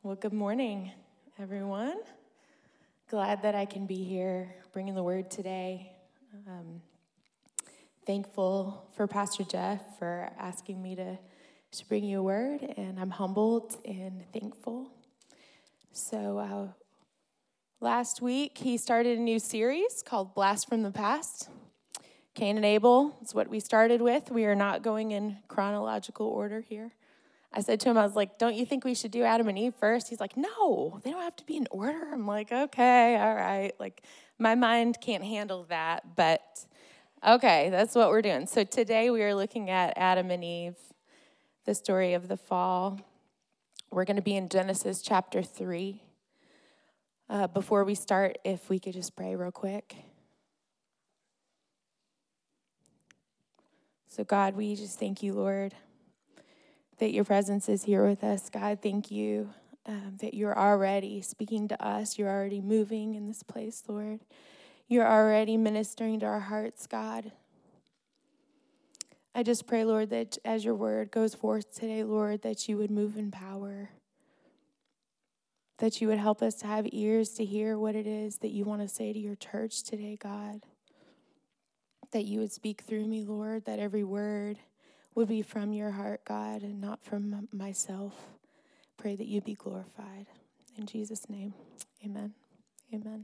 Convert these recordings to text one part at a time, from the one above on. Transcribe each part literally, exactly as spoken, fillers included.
Well, good morning, everyone. Glad that I can be here bringing the word today. Um, thankful for Pastor Jeff for asking me to, to bring you a word, and I'm humbled and thankful. So uh, last week, he started a new series called Blast from the Past. Cain and Abel is what we started with. We are not going in chronological order here. I said to him, I was like, don't you think we should do Adam and Eve first? He's like, no, they don't have to be in order. I'm like, okay, all right. Like, my mind can't handle that, but okay, that's what we're doing. So today we are looking at Adam and Eve, the story of the fall. We're going to be in Genesis chapter three. Uh, before we start, if we could just pray real quick. So God, we just thank you, Lord, that your presence is here with us. God, thank you um, that you're already speaking to us. You're already moving in this place, Lord. You're already ministering to our hearts, God. I just pray, Lord, that as your word goes forth today, Lord, that you would move in power, that you would help us to have ears to hear what it is that you want to say to your church today, God, that you would speak through me, Lord, that every word would be from your heart, God, and not from myself. Pray that you be glorified. In Jesus' name, amen. Amen.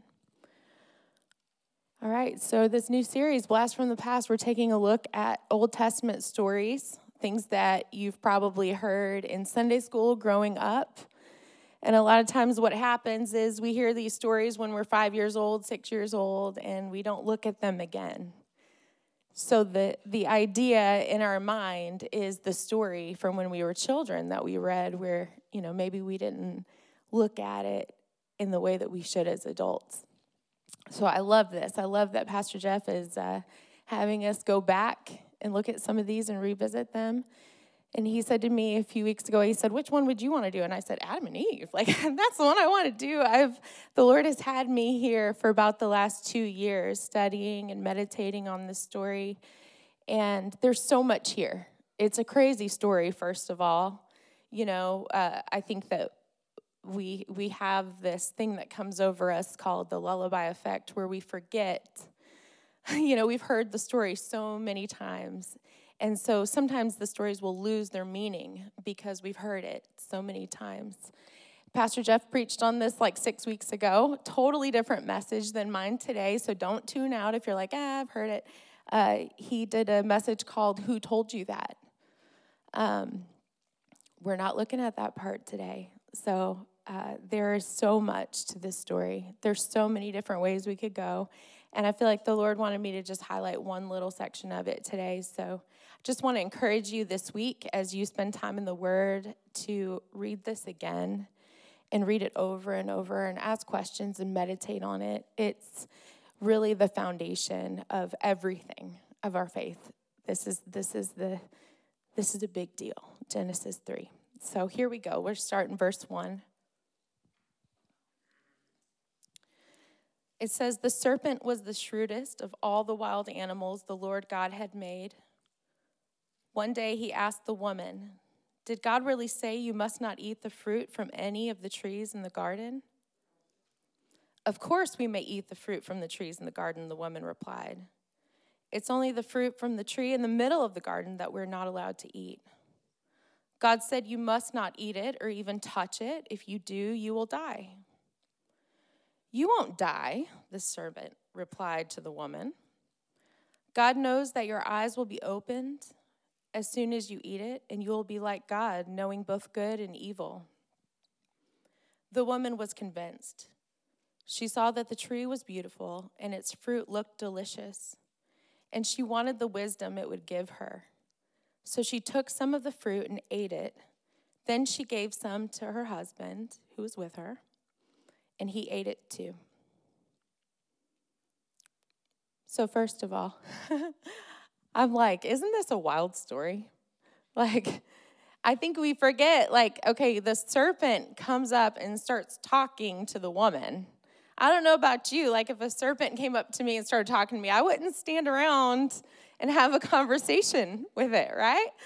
All right, so this new series, Blast from the Past, we're taking a look at Old Testament stories, things that you've probably heard in Sunday school growing up. And a lot of times what happens is we hear these stories when we're five years old, six years old, and we don't look at them again. So the, the idea in our mind is the story from when we were children that we read where, you know, maybe we didn't look at it in the way that we should as adults. So I love this. I love that Pastor Jeff is uh, having us go back and look at some of these and revisit them. And he said to me a few weeks ago, he said, which one would you want to do? And I said, Adam and Eve. Like, that's the one I want to do. I've the Lord has had me here for about the last two years studying and meditating on this story. And there's so much here. It's a crazy story, first of all. You know, uh, I think that we we have this thing that comes over us called the lullaby effect, where we forget. You know, we've heard the story so many times. And so sometimes the stories will lose their meaning because we've heard it so many times. Pastor Jeff preached on this like six weeks ago. Totally different message than mine today, so don't tune out if you're like, ah, I've heard it. Uh, he did a message called Who Told You That? Um, we're not looking at that part today. So uh, there is so much to this story. There's so many different ways we could go. And I feel like the Lord wanted me to just highlight one little section of it today. So I just want to encourage you this week as you spend time in the Word to read this again and read it over and over and ask questions and meditate on it. It's really the foundation of everything of our faith. This is this is the this is a big deal. Genesis three. So here we go. We're starting verse one. It says, the serpent was the shrewdest of all the wild animals the Lord God had made. One day he asked the woman, did God really say you must not eat the fruit from any of the trees in the garden? Of course we may eat the fruit from the trees in the garden, the woman replied. It's only the fruit from the tree in the middle of the garden that we're not allowed to eat. God said you must not eat it or even touch it. If you do, you will die. You won't die, the serpent replied to the woman. God knows that your eyes will be opened as soon as you eat it, and you will be like God, knowing both good and evil. The woman was convinced. She saw that the tree was beautiful, and its fruit looked delicious, and she wanted the wisdom it would give her. So she took some of the fruit and ate it. Then she gave some to her husband, who was with her, and he ate it too. So first of all, I'm like, isn't this a wild story? Like, I think we forget, like, okay, the serpent comes up and starts talking to the woman. I don't know about you. Like, if a serpent came up to me and started talking to me, I wouldn't stand around and have a conversation with it, right?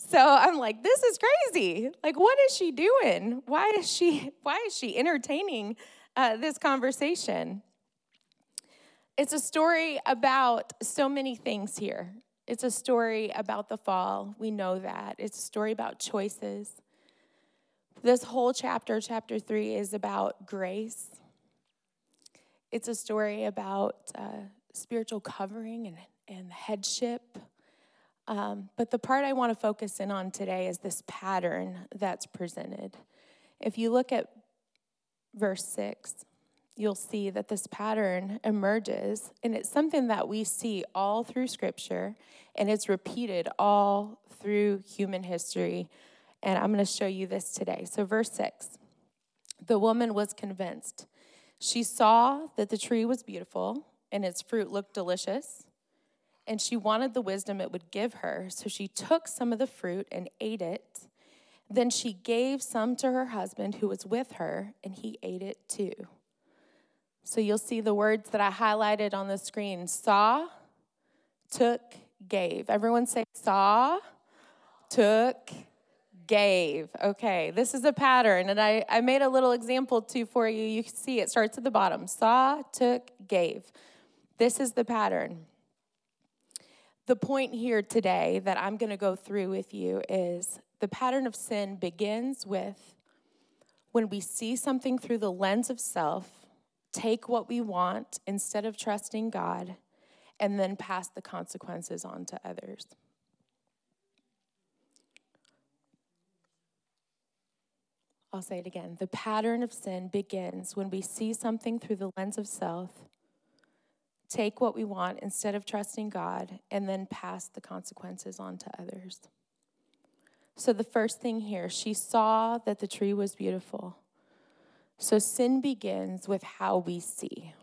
So I'm like, this is crazy. Like, what is she doing? Why is she, why is she entertaining uh, this conversation? It's a story about so many things here. It's a story about the fall. We know that. It's a story about choices. This whole chapter, chapter three, is about grace. It's a story about uh, spiritual covering and, and headship. Um, but the part I want to focus in on today is this pattern that's presented. If you look at verse six, you'll see that this pattern emerges, and it's something that we see all through Scripture, and it's repeated all through human history. And I'm going to show you this today. So verse six, the woman was convinced. She saw that the tree was beautiful, and its fruit looked delicious, and she wanted the wisdom it would give her. So she took some of the fruit and ate it. Then she gave some to her husband who was with her, and he ate it too. So you'll see the words that I highlighted on the screen. Saw, took, gave. Everyone say saw, took, gave. Okay, this is a pattern, and I, I made a little example too for you. You can see it starts at the bottom. Saw, took, gave. This is the pattern. The point here today that I'm going to go through with you is the pattern of sin begins with when we see something through the lens of self, take what we want instead of trusting God, and then pass the consequences on to others. I'll say it again. The pattern of sin begins when we see something through the lens of self, take what we want instead of trusting God, and then pass the consequences on to others. So the first thing here, she saw that the tree was beautiful. So sin begins with how we see.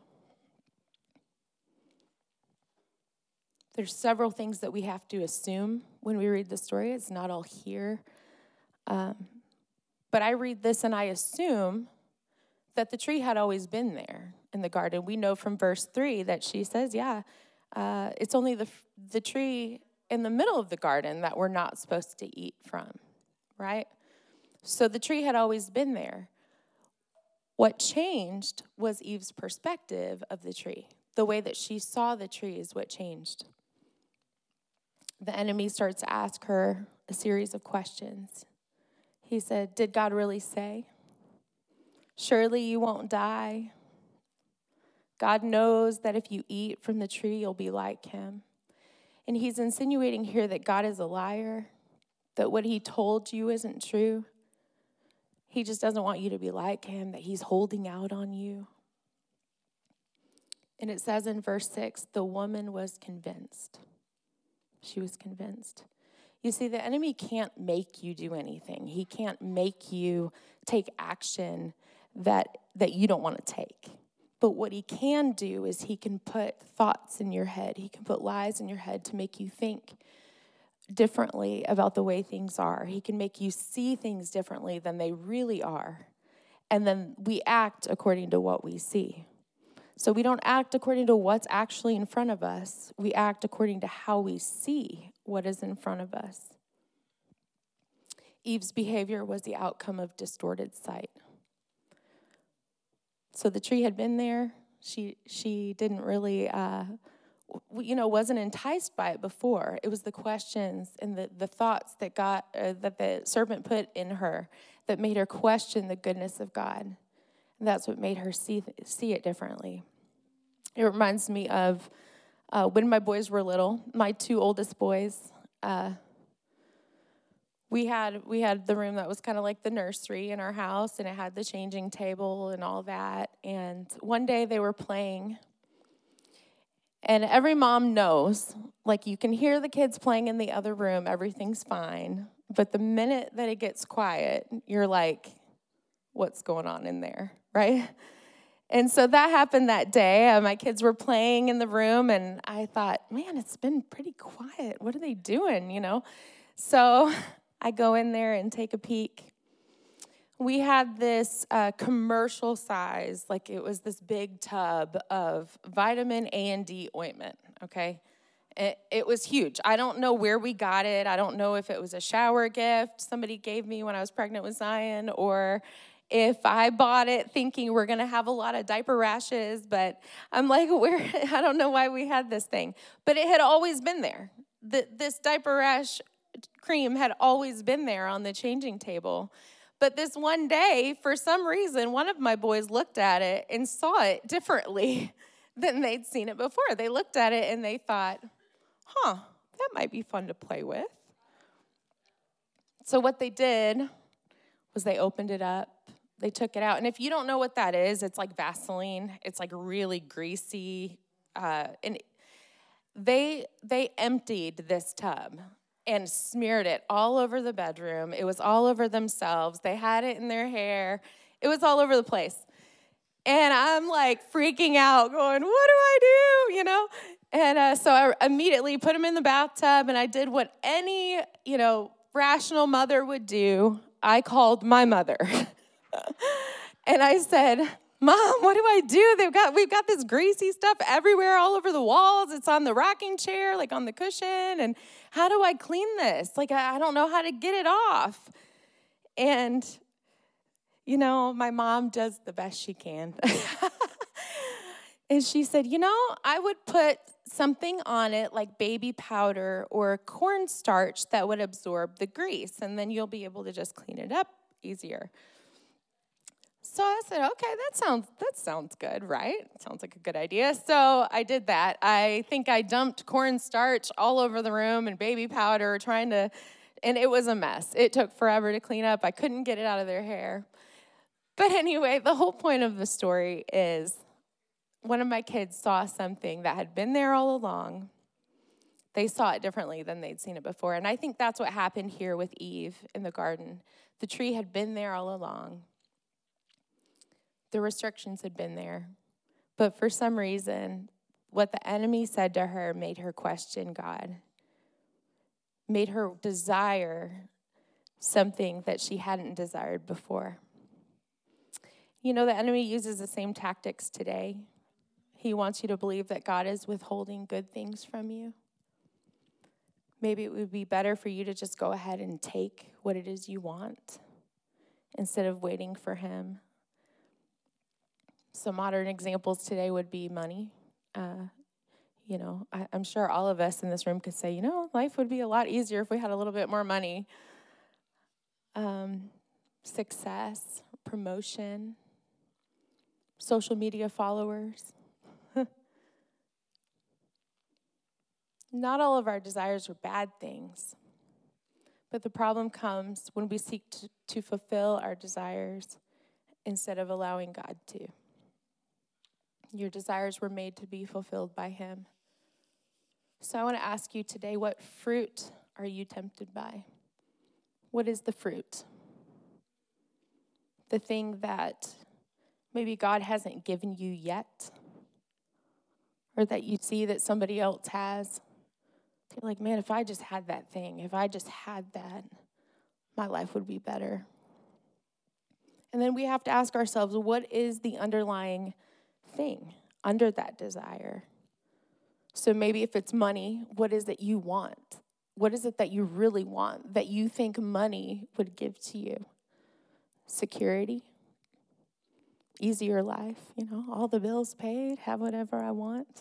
There's several things that we have to assume when we read the story. It's not all here. Um, but I read this and I assume that the tree had always been there in the garden. We know from verse three that she says, yeah, uh, it's only the the tree in the middle of the garden that we're not supposed to eat from, right? So the tree had always been there. What changed was Eve's perspective of the tree. The way that she saw the tree is what changed. The enemy starts to ask her a series of questions. He said, did God really say? Surely you won't die. God knows that if you eat from the tree, you'll be like him. And he's insinuating here that God is a liar, that what he told you isn't true. He just doesn't want you to be like him, that he's holding out on you. And it says in verse six, the woman was convinced. She was convinced. You see, the enemy can't make you do anything. He can't make you take action that, that you don't want to take. But what he can do is he can put thoughts in your head. He can put lies in your head to make you think differently about the way things are. He can make you see things differently than they really are. And then we act according to what we see. So we don't act according to what's actually in front of us. We act according to how we see what is in front of us. Eve's behavior was the outcome of distorted sight. So the tree had been there. She she didn't really, uh, you know, wasn't enticed by it before. It was the questions and the, the thoughts that got uh, that the serpent put in her that made her question the goodness of God. And that's what made her see see it differently. It reminds me of uh, when my boys were little. My two oldest boys. Uh, We had we had the room that was kind of like the nursery in our house, and it had the changing table and all that. And one day they were playing, and every mom knows, like you can hear the kids playing in the other room, everything's fine. But the minute that it gets quiet, you're like, what's going on in there, right? And so that happened that day. Uh, my kids were playing in the room, and I thought, man, it's been pretty quiet. What are they doing, you know? So I go in there and take a peek. We had this uh, commercial size, like it was this big tub of vitamin A and D ointment, okay? It, it was huge. I don't know where we got it. I don't know if it was a shower gift somebody gave me when I was pregnant with Zion, or if I bought it thinking we're going to have a lot of diaper rashes. But I'm like, where? I don't know why we had this thing. But it had always been there. The, this diaper rash cream had always been there on the changing table. But this one day, for some reason, one of my boys looked at it and saw it differently than they'd seen it before. They looked at it and they thought, huh, that might be fun to play with. So what they did was they opened it up. They took it out. And if you don't know what that is, it's like Vaseline. It's like really greasy. Uh, and they they emptied this tub and smeared it all over the bedroom. It was all over themselves. They had it in their hair. It was all over the place. And I'm like freaking out, going, what do I do, you know? And uh, so I immediately put him in the bathtub, and I did what any, you know, rational mother would do. I called my mother. And I said, Mom, what do I do? They've got, we've got this greasy stuff everywhere, all over the walls. It's on the rocking chair, like on the cushion. And how do I clean this? Like, I, I don't know how to get it off. And, you know, my mom does the best she can. And she said, you know, I would put something on it like baby powder or cornstarch that would absorb the grease, and then you'll be able to just clean it up easier. So I said, okay, that sounds that sounds good, right? Sounds like a good idea. So I did that. I think I dumped cornstarch all over the room and baby powder, trying to, and it was a mess. It took forever to clean up. I couldn't get it out of their hair. But anyway, the whole point of the story is one of my kids saw something that had been there all along. They saw it differently than they'd seen it before. And I think that's what happened here with Eve in the garden. The tree had been there all along. The restrictions had been there. But for some reason, what the enemy said to her made her question God, made her desire something that she hadn't desired before. You know, the enemy uses the same tactics today. He wants you to believe that God is withholding good things from you. Maybe it would be better for you to just go ahead and take what it is you want instead of waiting for him. Some modern examples today would be money. Uh, you know, I, I'm sure all of us in this room could say, you know, life would be a lot easier if we had a little bit more money. Um, success, promotion, social media followers. Not all of our desires are bad things, but the problem comes when we seek to, to fulfill our desires instead of allowing God to. Your desires were made to be fulfilled by him. So I want to ask you today, what fruit are you tempted by? What is the fruit? The thing that maybe God hasn't given you yet, or that you see that somebody else has. You're like, man, if I just had that thing, if I just had that, my life would be better. And then we have to ask ourselves, what is the underlying thing under that desire? So maybe if it's money, what is it you want? What is it that you really want, that you think money would give to you? Security? Easier life, you know, all the bills paid, have whatever I want.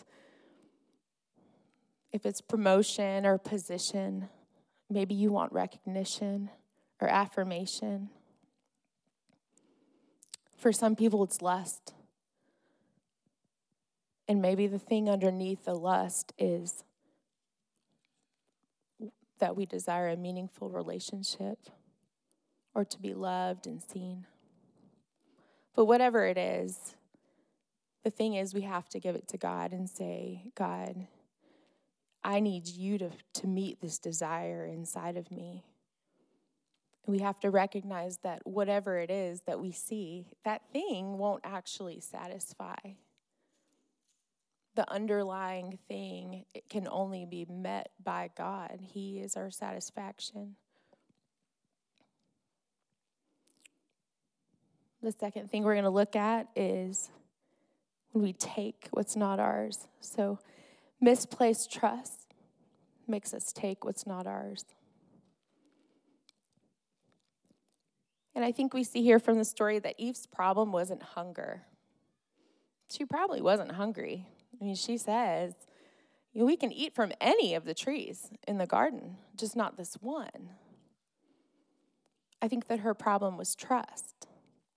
If it's promotion or position, maybe you want recognition or affirmation. For some people, it's lust. And maybe the thing underneath the lust is that we desire a meaningful relationship or to be loved and seen. But whatever it is, the thing is we have to give it to God and say, God, I need you to, to meet this desire inside of me. We have to recognize that whatever it is that we see, that thing won't actually satisfy. The underlying thing, it can only be met by God. He is our satisfaction. The second thing we're going to look at is when we take what's not ours. So misplaced trust. makes us take what's not ours. And I think we see here from the story that Eve's problem wasn't hunger. She probably wasn't hungry. I mean, she says, you know, we can eat from any of the trees in the garden, just not this one. I think that her problem was trust.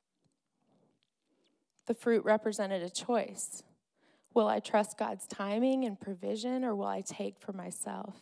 The fruit represented a choice. Will I trust God's timing and provision, or will I take for myself?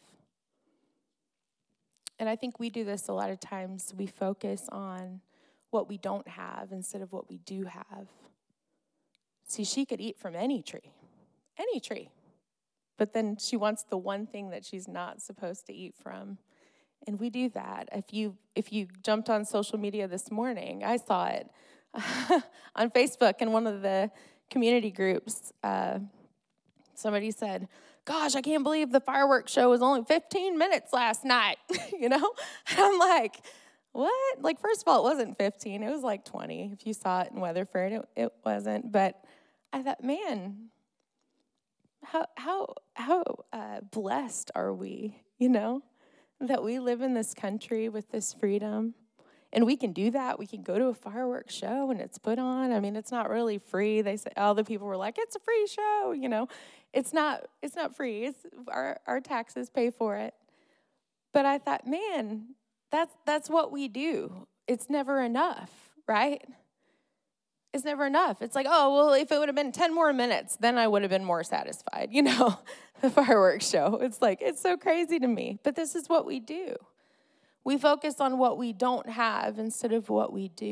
And I think we do this a lot of times. We focus on what we don't have instead of what we do have. See, she could eat from any tree, any tree. But then she wants the one thing that she's not supposed to eat from. And we do that. If you if you jumped on social media this morning, I saw it on Facebook in one of the community groups. Uh, somebody said, gosh, I can't believe the fireworks show was only fifteen minutes last night, you know? And I'm like, what? Like, first of all, it wasn't fifteen. It was like twenty. If you saw it in Weatherford, it, it wasn't. But I thought, man, how how how uh, blessed are we, you know, that we live in this country with this freedom. And we can do that. We can go to a fireworks show and it's put on. I mean, it's not really free. They say all the people were like, it's a free show, you know. It's not it's not free. It's our, our taxes pay for it. But I thought, man, that's that's what we do. It's never enough, right? It's never enough. It's like, oh, well, if it would have been ten more minutes, then I would have been more satisfied, you know, the fireworks show. It's like, it's so crazy to me. But this is what we do. We focus on what we don't have instead of what we do.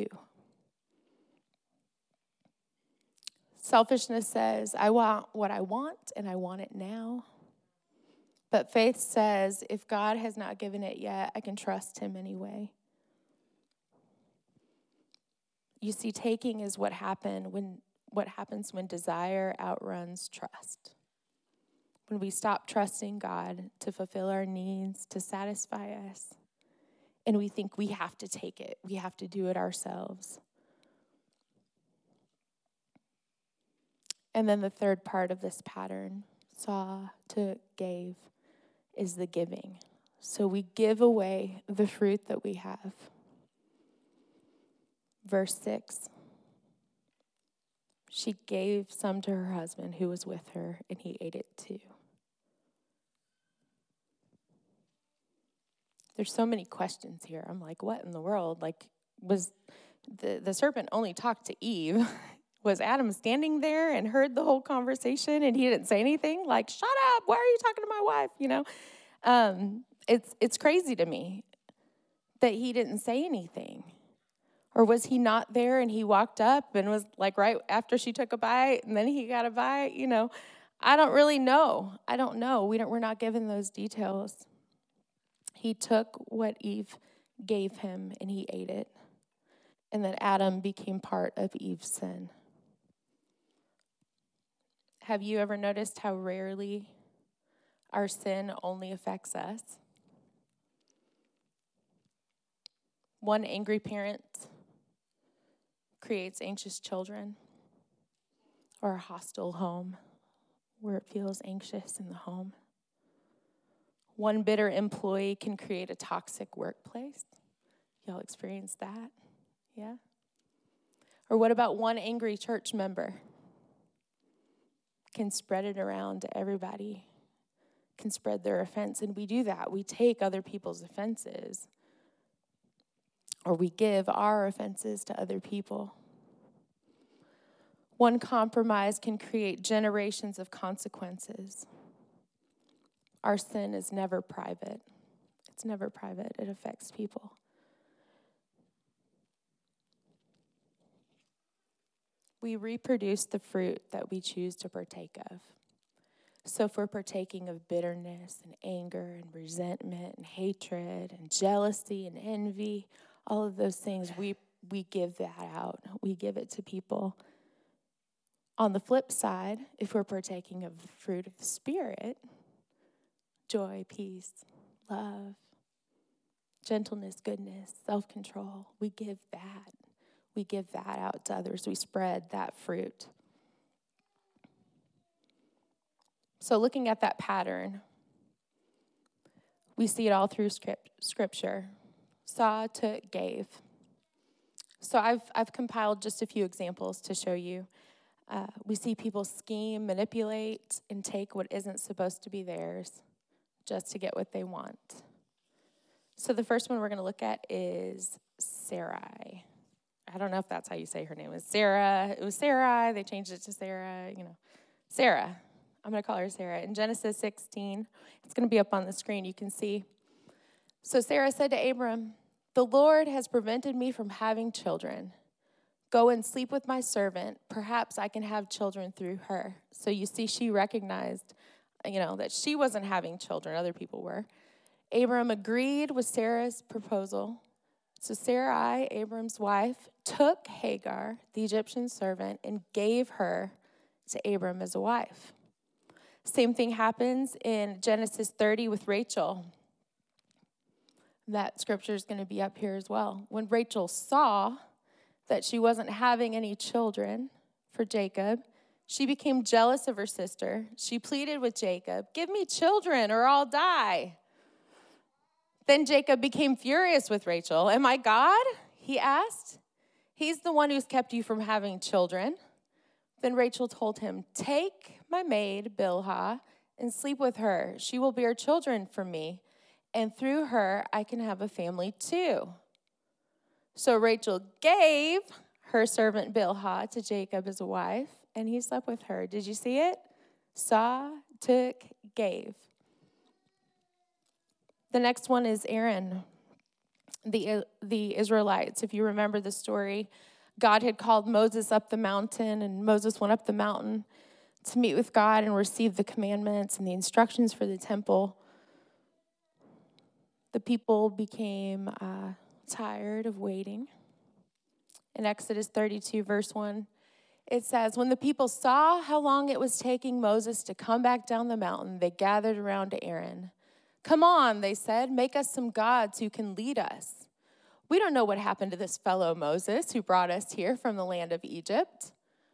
Selfishness says, I want what I want, and I want it now. But faith says, if God has not given it yet, I can trust him anyway. You see, taking is what happen when what happens when desire outruns trust. When we stop trusting God to fulfill our needs, to satisfy us. And we think we have to take it. We have to do it ourselves. And then the third part of this pattern, saw to gave, is the giving. So we give away the fruit that we have. Verse six. She gave some to her husband who was with her, and he ate it too. There's so many questions here. I'm like, what in the world? Like, was the, the serpent only talked to Eve? Was Adam standing there and heard the whole conversation and he didn't say anything? Like, shut up, why are you talking to my wife? You know, um, it's it's crazy to me that he didn't say anything. Or was he not there and he walked up and was like right after she took a bite and then he got a bite? You know, I don't really know. I don't know. We don't, we're not given those details. He took what Eve gave him and he ate it. And then Adam became part of Eve's sin. Have you ever noticed how rarely our sin only affects us? One angry parent creates anxious children, or a hostile home where it feels anxious in the home. One bitter employee can create a toxic workplace. Y'all experienced that? Yeah? Or what about one angry church member? Can spread it around to everybody, can spread their offense. And we do that. We take other people's offenses, or we give our offenses to other people. One compromise can create generations of consequences. Our sin is never private. It's never private. It affects people. We reproduce the fruit that we choose to partake of. So if we're partaking of bitterness and anger and resentment and hatred and jealousy and envy, all of those things, we, we give that out. We give it to people. On the flip side, if we're partaking of the fruit of the Spirit, joy, peace, love, gentleness, goodness, self-control, we give that. We give that out to others. We spread that fruit. So looking at that pattern, We see it all through script, scripture. Saw, took, gave. So I've I've compiled just a few examples to show you. Uh, we see people scheme, manipulate, and take what isn't supposed to be theirs just to get what they want. So the first one we're going to look at is Sarai. I don't know if that's how you say her name. It was Sarah. It was Sarai. They changed it to Sarah. You know, Sarah. I'm going to call her Sarah. In Genesis sixteen, it's going to be up on the screen. You can see. So Sarah said to Abram, "The Lord has prevented me from having children. Go and sleep with my servant. Perhaps I can have children through her." So you see, she recognized, you know, that she wasn't having children. Other people were. Abram agreed with Sarah's proposal. So Sarai, Abram's wife, took Hagar, the Egyptian servant, and gave her to Abram as a wife. Same thing happens in Genesis thirty with Rachel. That scripture is going to be up here as well. When Rachel saw that she wasn't having any children for Jacob, she became jealous of her sister. She pleaded with Jacob, "Give me children or I'll die." Then Jacob became furious with Rachel. "Am I God?" he asked. "He's the one who's kept you from having children." Then Rachel told him, "Take my maid Bilhah and sleep with her. She will bear children for me, and through her I can have a family too." So Rachel gave her servant Bilhah to Jacob as a wife, and he slept with her. Did you see it? Saw, took, gave. The next one is Aaron, the, the Israelites. If you remember the story, God had called Moses up the mountain, and Moses went up the mountain to meet with God and receive the commandments and the instructions for the temple. The people became uh, tired of waiting. In Exodus thirty-two, verse one, it says, "When the people saw how long it was taking Moses to come back down the mountain, they gathered around Aaron. 'Come on,' they said, 'make us some gods who can lead us. We don't know what happened to this fellow Moses who brought us here from the land of Egypt.'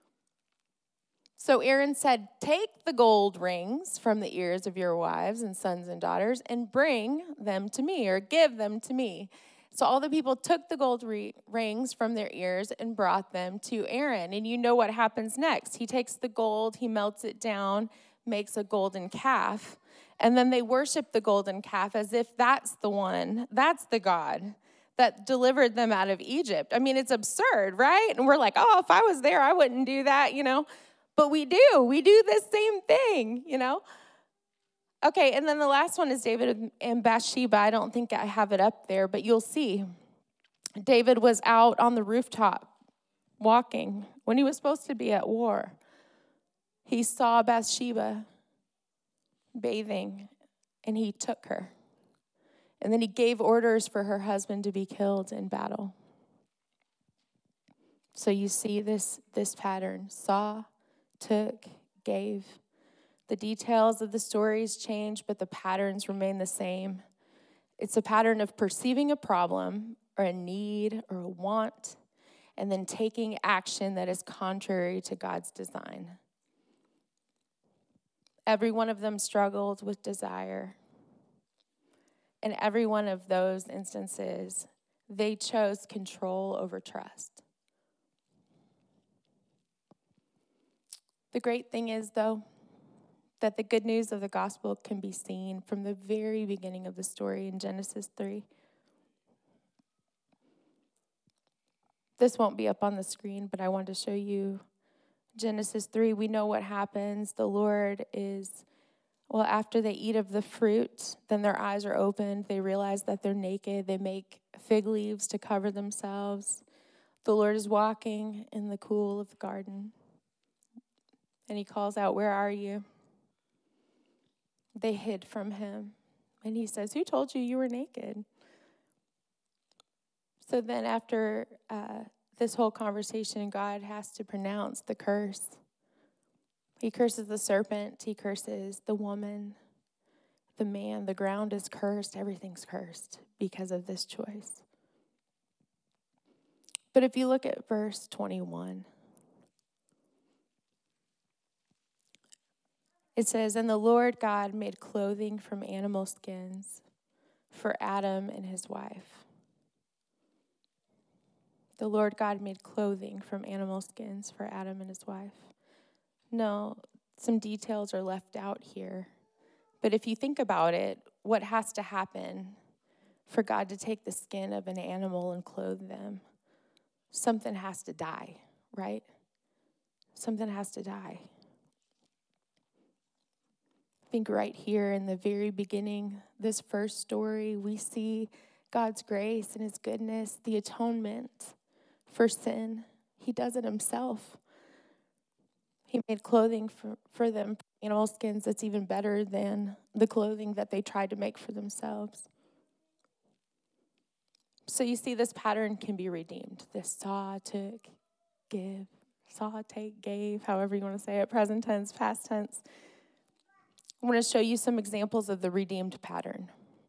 So Aaron said, 'Take the gold rings from the ears of your wives and sons and daughters and bring them to me,' or give them to me." So all the people took the gold re- rings from their ears and brought them to Aaron. And you know what happens next. He takes the gold, he melts it down, makes a golden calf. And then they worship the golden calf as if that's the one, that's the God that delivered them out of Egypt. I mean, it's absurd, right? And we're like, oh, if I was there, I wouldn't do that, you know. But we do. We do this same thing, you know. Okay, and then the last one is David and Bathsheba. I don't think I have it up there, but you'll see. David was out on the rooftop walking when he was supposed to be at war. He saw Bathsheba bathing, and he took her. And then he gave orders for her husband to be killed in battle. So you see this, this pattern. Saw, took, gave. The details of the stories change, but the patterns remain the same. It's a pattern of perceiving a problem or a need or a want, and then taking action that is contrary to God's design. Every one of them struggled with desire. In every one of those instances, they chose control over trust. The great thing is, though, that the good news of the gospel can be seen from the very beginning of the story in Genesis three. This won't be up on the screen, but I want to show you Genesis three. We know what happens. The Lord is, well, after they eat of the fruit, then their eyes are opened. They realize that they're naked. They make fig leaves to cover themselves. The Lord is walking in the cool of the garden, and he calls out, "Where are you?" They hid from him. And he says, "Who told you you were naked?" So then after uh, this whole conversation, God has to pronounce the curse. He curses the serpent. He curses the woman, the man. The ground is cursed. Everything's cursed because of this choice. But if you look at verse twenty-one, it says, "And the Lord God made clothing from animal skins for Adam and his wife. The Lord God made clothing from animal skins for Adam and his wife. No, some details are left out here. But if you think about it, what has to happen for God to take the skin of an animal and clothe them? Something has to die, right? Something has to die. I think right here in the very beginning, this first story, we see God's grace and his goodness, the atonement for sin. He does it himself. He made clothing for, for them, animal skins, that's even better than the clothing that they tried to make for themselves. So you see, this pattern can be redeemed. This saw, took, give, saw, take, gave, however you want to say it, present tense, past tense. I want to show you some examples of the redeemed pattern.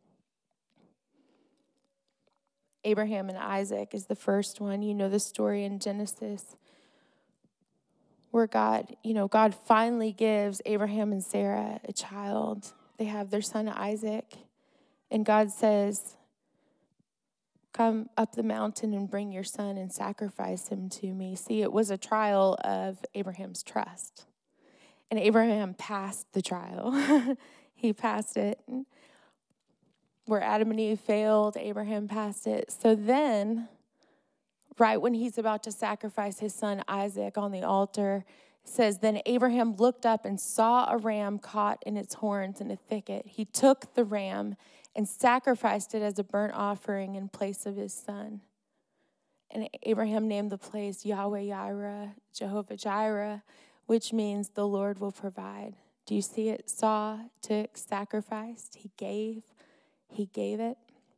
Abraham and Isaac is the first one. You know the story in Genesis where God, you know, God finally gives Abraham and Sarah a child. They have their son Isaac, and God says, come up the mountain and bring your son and sacrifice him to me. See, it was a trial of Abraham's trust. And Abraham passed the trial. He passed it. Where Adam and Eve failed, Abraham passed it. So then, right when he's about to sacrifice his son Isaac on the altar, it says, then Abraham looked up and saw a ram caught in its horns in a thicket. He took the ram and sacrificed it as a burnt offering in place of his son. And Abraham named the place Yahweh Jireh, Jehovah Jireh, which means the Lord will provide. Do you see it? Saw, took, sacrificed. He gave. He gave it.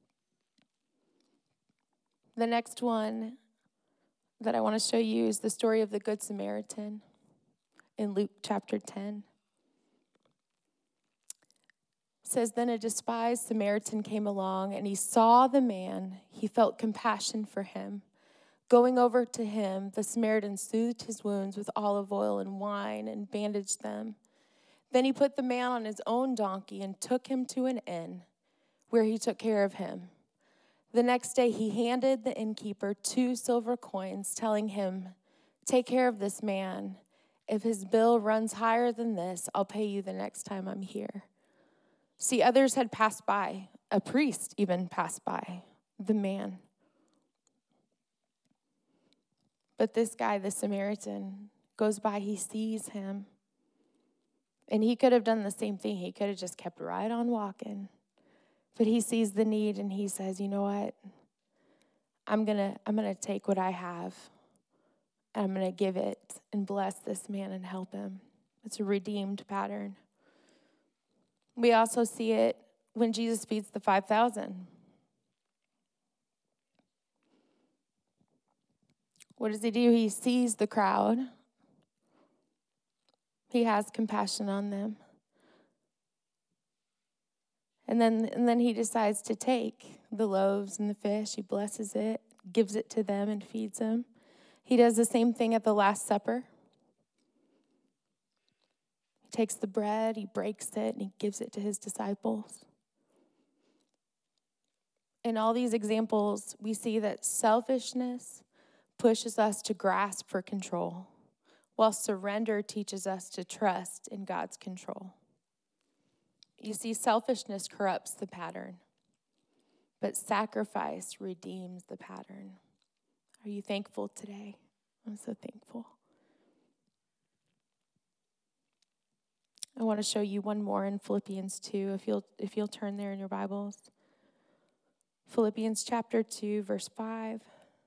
The next one that I want to show you is the story of the Good Samaritan in Luke chapter ten. It says, then a despised Samaritan came along, and he saw the man. He felt compassion for him. Going over to him, the Samaritan soothed his wounds with olive oil and wine and bandaged them. Then he put the man on his own donkey and took him to an inn where he took care of him. The next day he handed the innkeeper two silver coins, telling him, take care of this man. If his bill runs higher than this, I'll pay you the next time I'm here. See, others had passed by. A priest even passed by the man. But this guy, the Samaritan, goes by, he sees him. And he could have done the same thing. He could have just kept right on walking. But he sees the need and he says, you know what? I'm going to I'm going to take what I have. And I'm going to give it and bless this man and help him. It's a redeemed pattern. We also see it when Jesus feeds the five thousand. What does he do? He sees the crowd. He has compassion on them. And then, and then he decides to take the loaves and the fish. He blesses it, gives it to them, and feeds them. He does the same thing at the Last Supper. He takes the bread, he breaks it, and he gives it to his disciples. In all these examples, we see that selfishness pushes us to grasp for control, while surrender teaches us to trust in God's control. You see, selfishness corrupts the pattern, but sacrifice redeems the pattern. Are you thankful today? I'm so thankful. I want to show you one more in Philippians two, if you'll if you'll turn there in your Bibles. Philippians chapter two, verse five.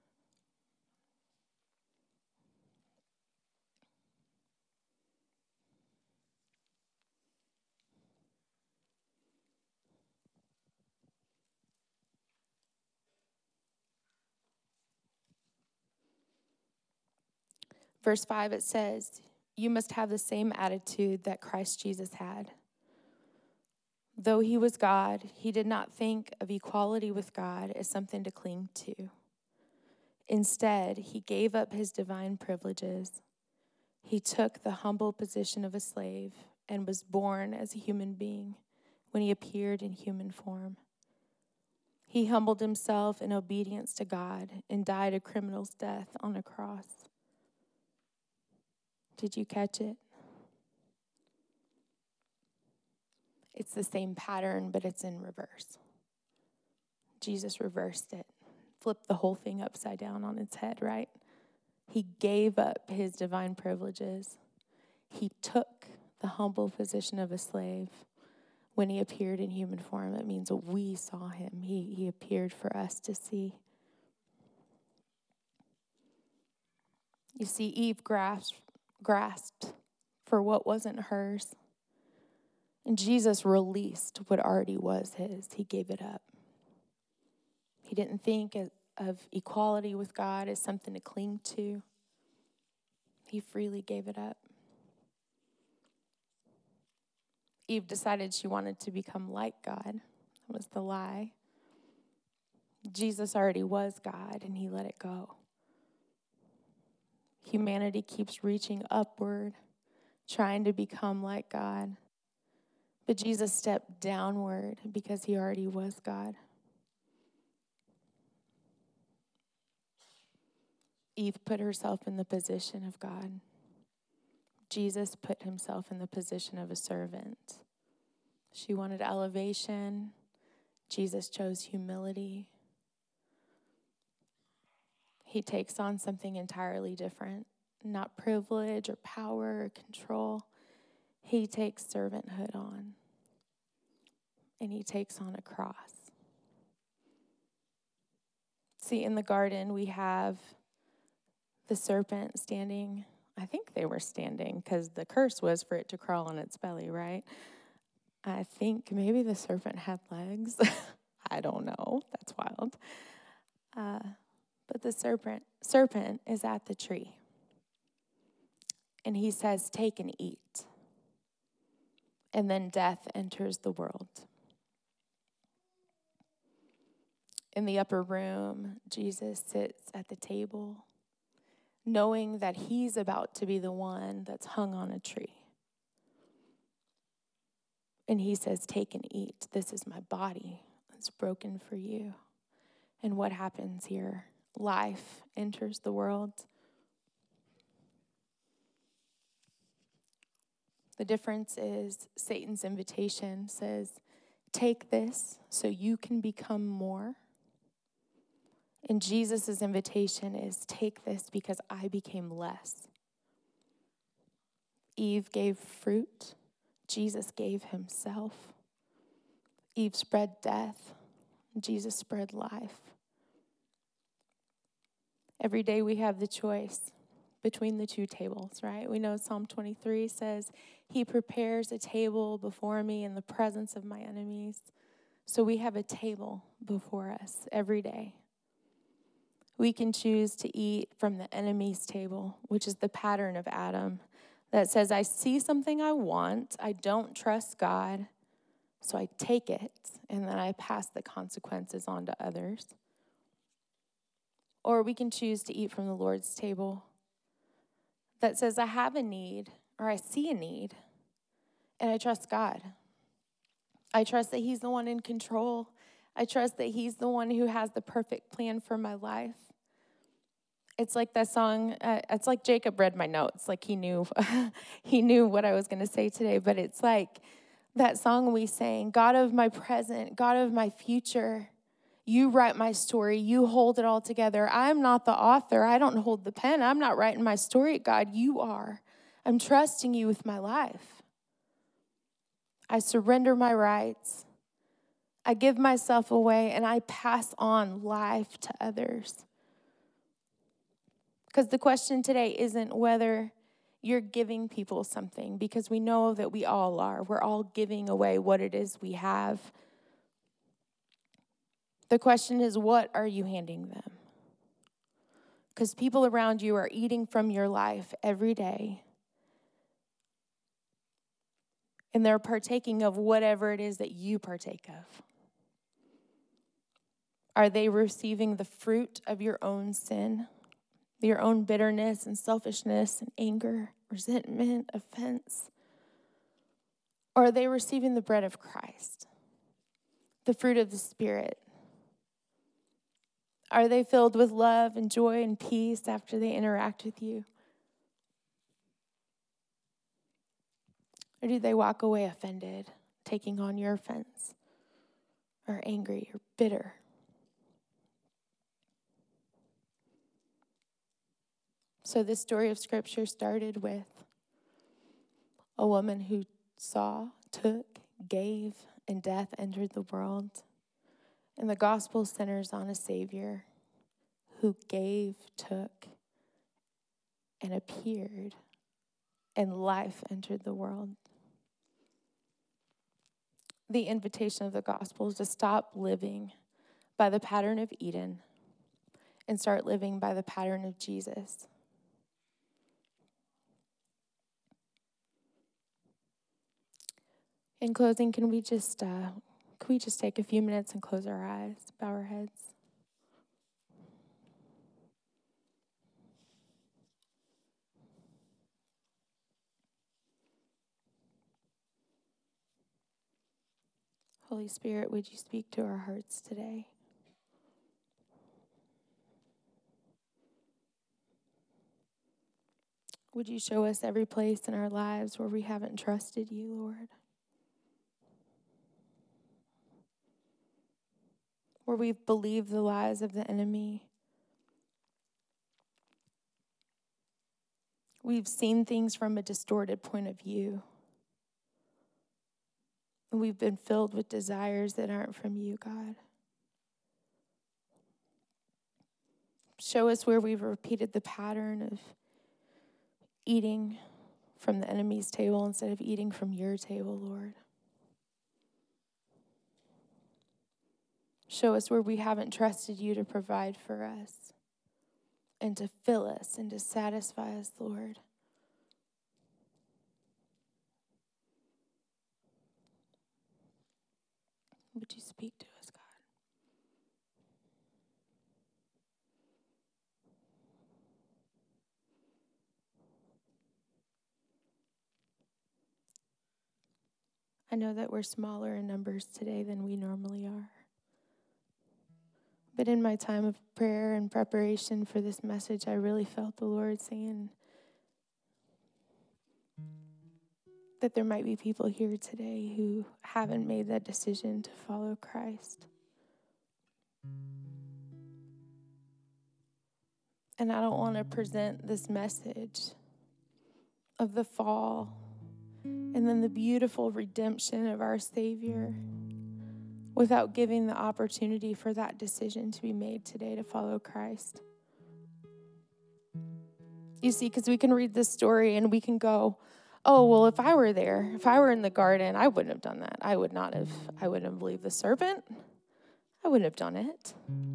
Verse five, it says, you must have the same attitude that Christ Jesus had. Though he was God, he did not think of equality with God as something to cling to. Instead, he gave up his divine privileges. He took the humble position of a slave and was born as a human being when he appeared in human form. He humbled himself in obedience to God and died a criminal's death on a cross. Did you catch it? It's the same pattern, but it's in reverse. Jesus reversed it, flipped the whole thing upside down on its head, right? He gave up his divine privileges. He took the humble position of a slave. When he appeared in human form, it means that we saw him. He, he appeared for us to see. You see, Eve grasped, grasped for what wasn't hers. And Jesus released what already was his. He gave it up. He didn't think of equality with God as something to cling to. He freely gave it up. Eve decided she wanted to become like God. That was the lie. Jesus already was God, and he let it go. Humanity keeps reaching upward, trying to become like God. But Jesus stepped downward because he already was God. Eve put herself in the position of God. Jesus put himself in the position of a servant. She wanted elevation. Jesus chose humility. He takes on something entirely different, not privilege or power or control. He takes servanthood on, and he takes on a cross. See, in the garden, we have the serpent standing. I think they were standing because the curse was for it to crawl on its belly, right? I think maybe the serpent had legs. I don't know. That's wild. Uh, but the serpent, serpent is at the tree. And he says, take and eat. And then death enters the world. In the upper room, Jesus sits at the table, knowing that he's about to be the one that's hung on a tree. And he says, take and eat. This is my body. It's broken for you. And what happens here? Life enters the world. The difference is Satan's invitation says, take this so you can become more. And Jesus' invitation is, take this because I became less. Eve gave fruit. Jesus gave himself. Eve spread death. Jesus spread life. Every day we have the choice between the two tables, right? We know Psalm twenty-three says, he prepares a table before me in the presence of my enemies. So we have a table before us every day. We can choose to eat from the enemy's table, which is the pattern of Adam, that says, I see something I want, I don't trust God, so I take it, and then I pass the consequences on to others. Or we can choose to eat from the Lord's table that says, I have a need, or I see a need, and I trust God. I trust that he's the one in control. I trust that he's the one who has the perfect plan for my life. It's like that song, uh, it's like Jacob read my notes, like he knew, he knew what I was going to say today, but it's like that song we sang, God of my present, God of my future, you write my story, you hold it all together. I'm not the author, I don't hold the pen, I'm not writing my story, God, you are. I'm trusting you with my life. I surrender my rights, I give myself away, and I pass on life to others. Because the question today isn't whether you're giving people something, because we know that we all are. We're all giving away what it is we have. The question is, what are you handing them? Because people around you are eating from your life every day. And they're partaking of whatever it is that you partake of. Are they receiving the fruit of your own sin? Your own bitterness and selfishness and anger, resentment, offense? Or are they receiving the bread of Christ, the fruit of the Spirit, Are they filled with love and joy and peace after they interact with you? Or do they walk away offended, taking on your offense, or angry, or bitter? So this story of Scripture started with a woman who saw, took, gave, and death entered the world. And the gospel centers on a Savior who gave, took, and appeared, and life entered the world. The invitation of the gospel is to stop living by the pattern of Eden and start living by the pattern of Jesus. In closing, can we just uh, can we just take a few minutes and close our eyes, bow our heads? Holy Spirit, would you speak to our hearts today? Would you show us every place in our lives where we haven't trusted you, Lord? Where we've believed the lies of the enemy. We've seen things from a distorted point of view. And we've been filled with desires that aren't from you, God. Show us where we've repeated the pattern of eating from the enemy's table instead of eating from your table, Lord. Show us where we haven't trusted you to provide for us and to fill us and to satisfy us, Lord. Would you speak to us, God? I know that we're smaller in numbers today than we normally are. But in my time of prayer and preparation for this message, I really felt the Lord saying that there might be people here today who haven't made that decision to follow Christ. And I don't want to present this message of the fall and then the beautiful redemption of our Savior without giving the opportunity for that decision to be made today to follow Christ. You see, because we can read this story and we can go, oh, well, if I were there, if I were in the garden, I wouldn't have done that. I would not have, I wouldn't have believed the serpent. I wouldn't have done it.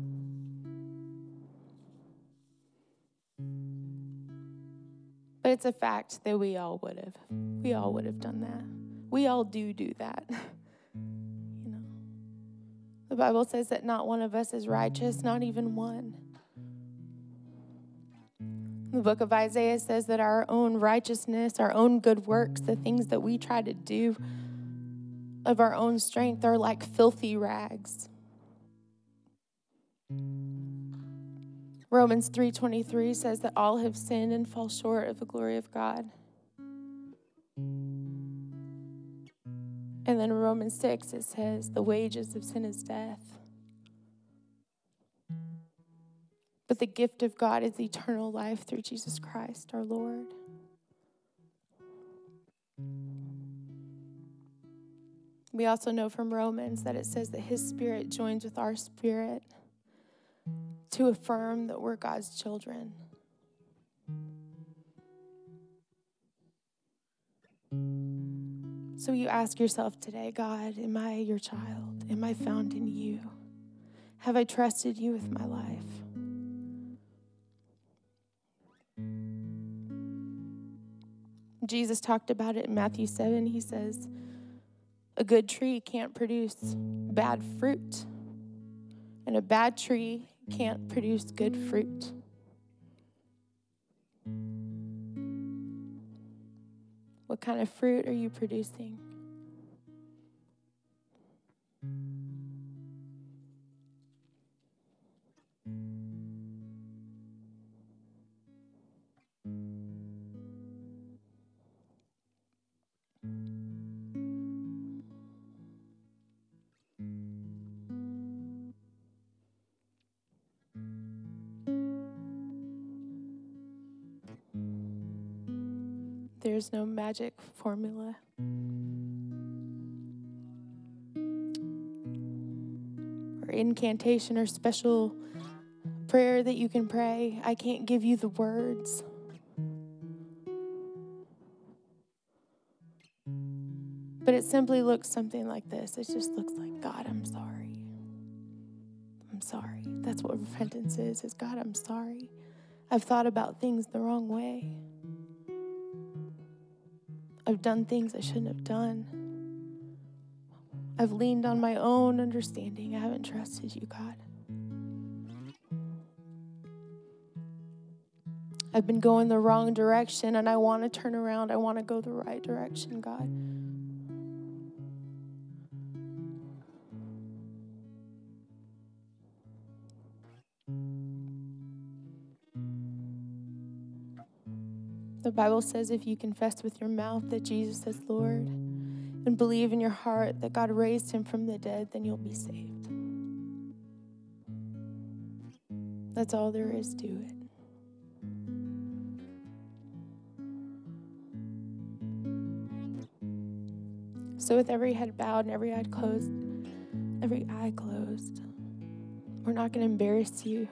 But it's a fact that we all would have. We all would have done that. We all do do that. You know, the Bible says that not one of us is righteous, not even one. The book of Isaiah says that our own righteousness, our own good works, the things that we try to do of our own strength are like filthy rags. Romans three twenty-three says that all have sinned and fall short of the glory of God. And then in Romans six, it says the wages of sin is death. But the gift of God is eternal life through Jesus Christ, our Lord. We also know from Romans that it says that his spirit joins with our spirit to affirm that we're God's children. So you ask yourself today, God, am I your child? Am I found in you? Have I trusted you with my life? Jesus talked about it in Matthew seven. He says, a good tree can't produce bad fruit, and a bad tree can't produce good fruit. What kind of fruit are you producing? There's no magic formula. Or incantation or special prayer that you can pray. I can't give you the words. But it simply looks something like this. It just looks like, God, I'm sorry. I'm sorry. That's what repentance is, is God, I'm sorry. I've thought about things the wrong way. I've done things I shouldn't have done. I've leaned on my own understanding. I haven't trusted you, God. I've been going the wrong direction, and I want to turn around. I want to go the right direction, God. The Bible says if you confess with your mouth that Jesus is Lord and believe in your heart that God raised him from the dead, then you'll be saved. That's all there is to it. So with every head bowed and every eye closed, every eye closed, we're not going to embarrass you.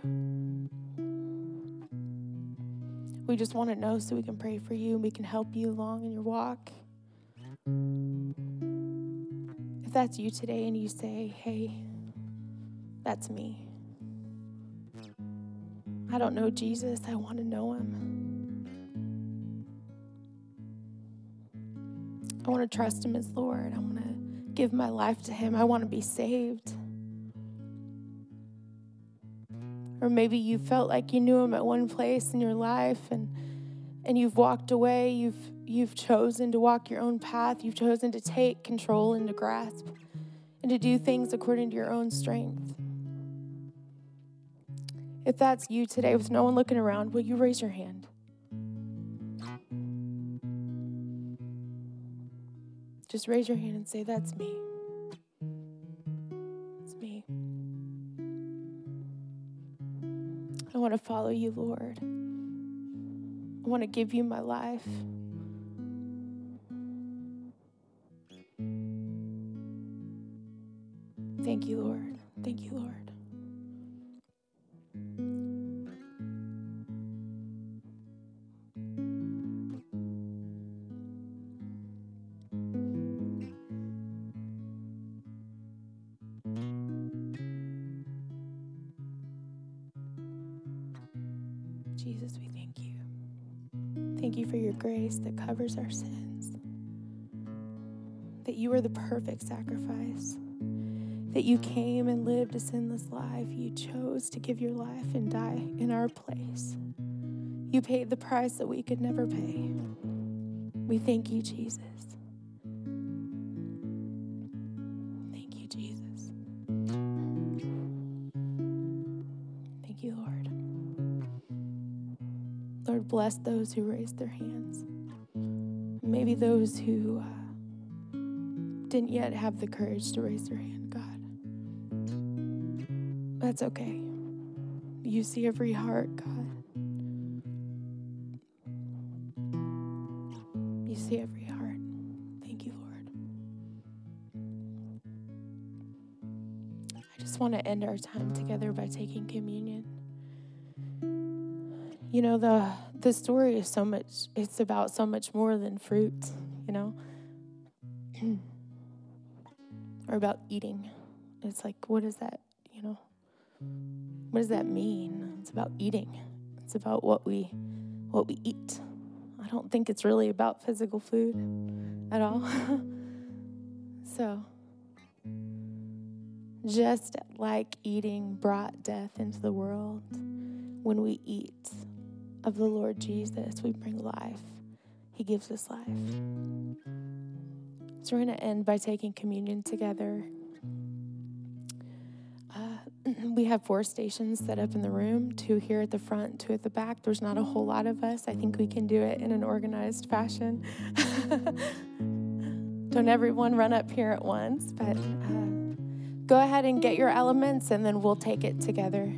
We just want to know so we can pray for you and we can help you along in your walk. If that's you today and you say, hey, that's me. I don't know Jesus. I want to know him. I want to trust him as Lord. I want to give my life to him. I want to be saved. Or maybe you felt like you knew him at one place in your life and and you've walked away. You've you've chosen to walk your own path. You've chosen to take control and to grasp and to do things according to your own strength. If that's you today with no one looking around, will you raise your hand? Just raise your hand and say, that's me. It's me. I want to follow you, Lord. I want to give you my life. Thank you, Lord. Thank you, Lord. Jesus, we thank you. Thank you for your grace that covers our sins. That you are the perfect sacrifice. That you came and lived a sinless life. You chose to give your life and die in our place. You paid the price that we could never pay. We thank you, Jesus. Thank you, Jesus. Thank you, Lord. Lord, bless those who raised their hands. Maybe those who uh, didn't yet have the courage to raise their hand, God. That's okay. You see every heart, God. You see every heart. Thank you, Lord. I just want to end our time together by taking communion. You know, the the story is so much, it's about so much more than fruit, you know, or about eating. It's like, what is that, you know, what does that mean? It's about eating. It's about what we, what we eat. I don't think it's really about physical food at all. So, just like eating brought death into the world, when we eat of the Lord Jesus, we bring life. He gives us life. So we're going to end by taking communion together. Uh, we have four stations set up in the room, two here at the front, two at the back. There's not a whole lot of us. I think we can do it in an organized fashion. Don't everyone run up here at once, but uh, go ahead and get your elements, and then we'll take it together.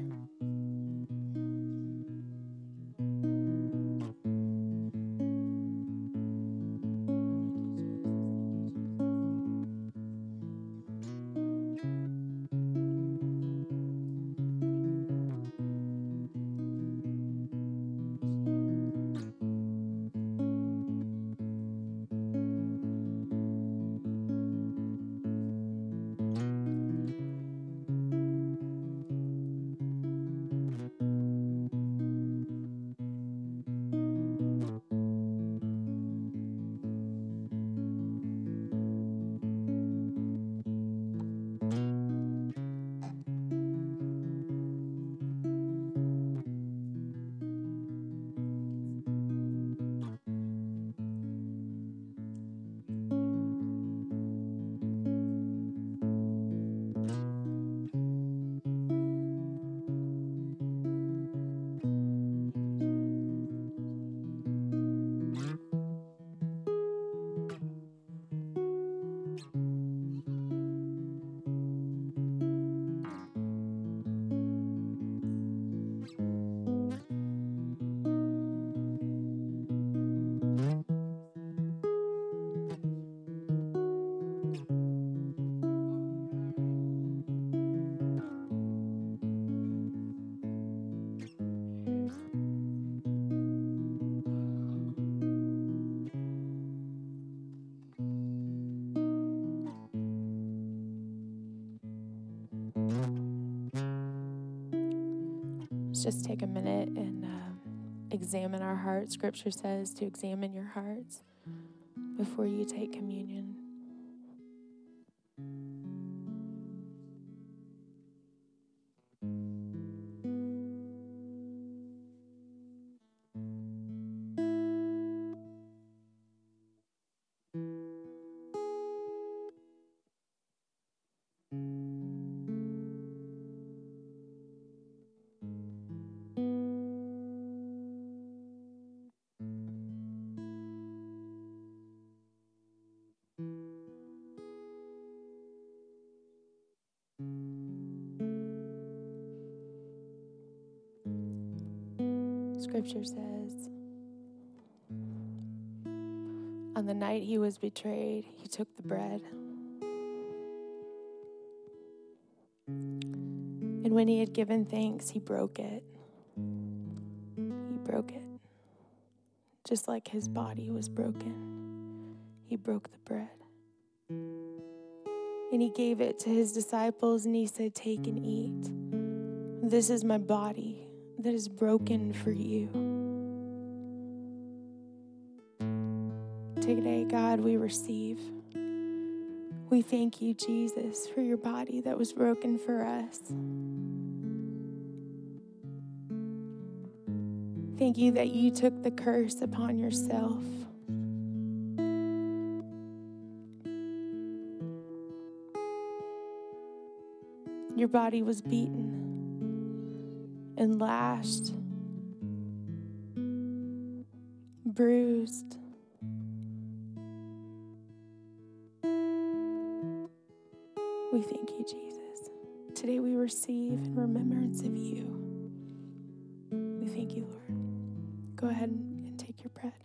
just take a minute and uh, examine our hearts. Scripture says to examine your hearts before you take communion. Scripture says, on the night he was betrayed, he took the bread. And when he had given thanks, he broke it. He broke it. Just like his body was broken, he broke the bread. And he gave it to his disciples, and he said, take and eat. This is my body that is broken for you. Today, God, we receive. We thank you, Jesus, for your body that was broken for us. Thank you that you took the curse upon yourself. Your body was beaten and lashed, bruised. We thank you, Jesus. Today we receive in remembrance of you. We thank you, Lord. Go ahead and take your bread.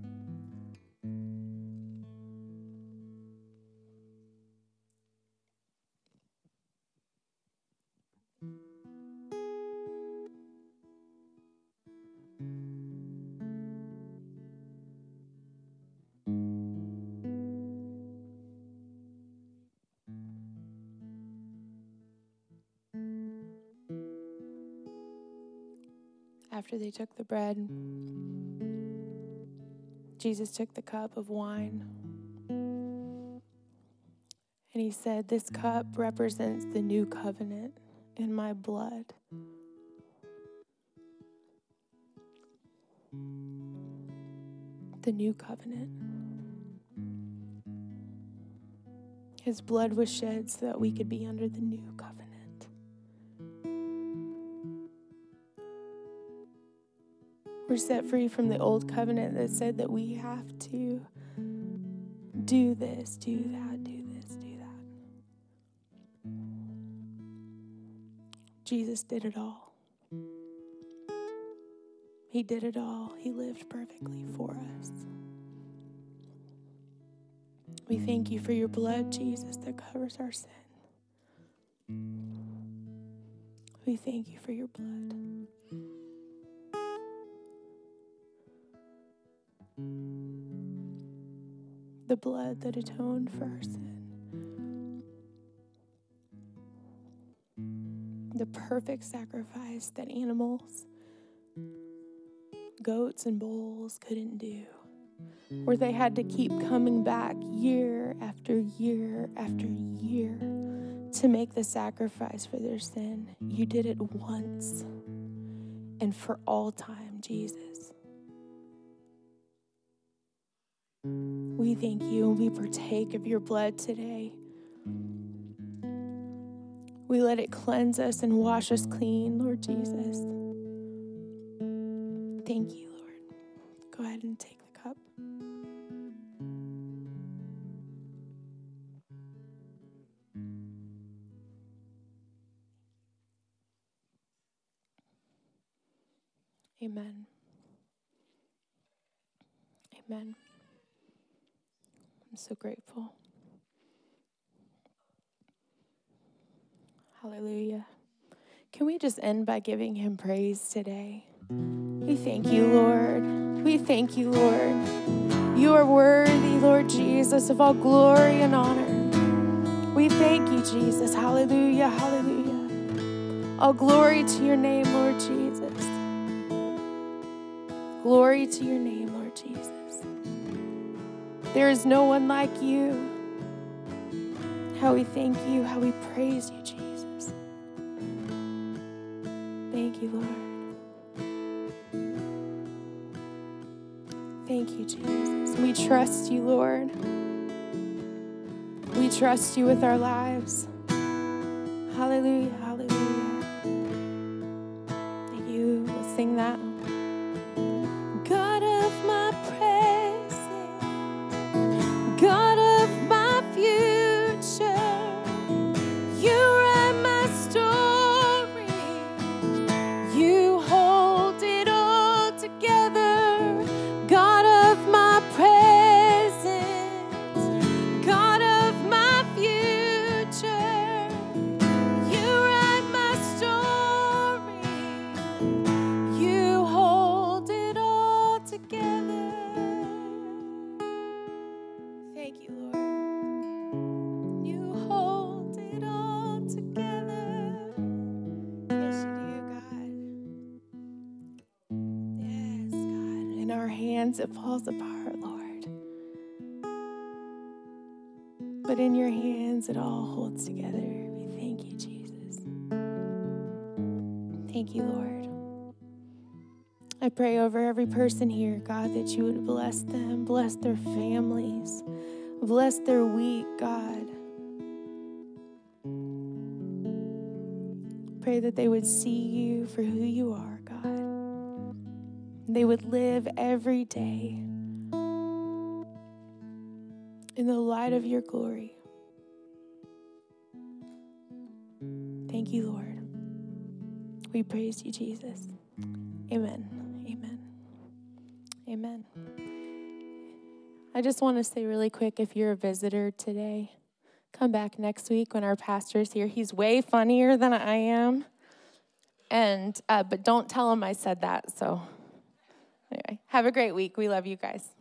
After they took the bread, Jesus took the cup of wine, and he said, this cup represents the new covenant in my blood. The new covenant. His blood was shed so that we could be under the new covenant. We're set free from the old covenant that said that we have to do this, do that, do this, do that. Jesus did it all. He did it all. He lived perfectly for us. We thank you for your blood, Jesus, that covers our sin. We thank you for your blood. The blood that atoned for our sin. The perfect sacrifice that animals, goats and bulls couldn't do. Where they had to keep coming back year after year after year to make the sacrifice for their sin. You did it once and for all time, Jesus. We thank you and we partake of your blood today. We let it cleanse us and wash us clean, Lord Jesus. Thank you, Lord. Go ahead and take the cup. Amen. Amen. I'm so grateful. Hallelujah. Can we just end by giving him praise today? We thank you, Lord. We thank you, Lord. You are worthy, Lord Jesus, of all glory and honor. We thank you, Jesus. Hallelujah, hallelujah. All glory to your name, Lord Jesus. Glory to your name, Lord Jesus. There is no one like you. How we thank you, how we praise you, Jesus. Thank you, Lord. Thank you, Jesus. We trust you, Lord. We trust you with our lives. Hallelujah, hallelujah. Thank you. Let's sing that. God of my present, God of my future, you write my story, you hold it all together. God of my present, God of my future, you write my story, you hold it all together. Thank you, Lord. You hold it all together. Yes, you do, God. Yes, God. In our hands, it falls apart, Lord. But in your hands, it all holds together. We thank you, Jesus. Thank you, Lord. I pray over every person here, God, that you would bless them, bless their families, bless their week, God. Pray that they would see you for who you are, God. They would live every day in the light of your glory. Thank you, Lord. We praise you, Jesus. Amen. Amen. Amen. I just want to say really quick, if you're a visitor today, come back next week when our pastor's here. He's way funnier than I am. And uh, but don't tell him I said that. So anyway, have a great week. We love you guys.